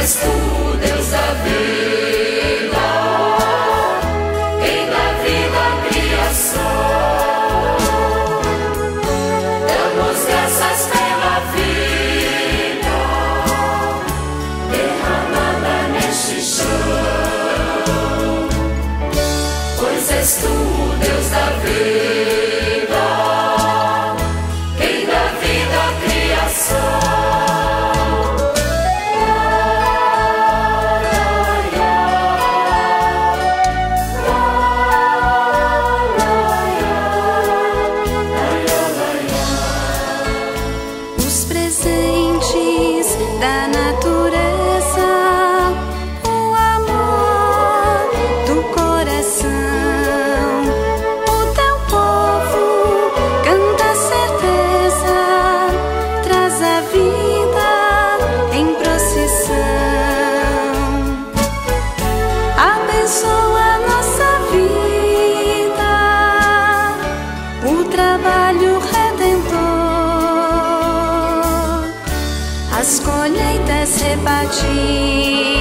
és tu, Deus da vida, quem dá vida à criação. Damos graças pela vida derramada neste chão, pois és tu, Deus da vida, quem dá vida à criação. Da natureza, o amor do coração, o teu povo canta a certeza, traz a vida em procissão, abençoa a nossa vida, o trabalho redentor, as colheitas repartir.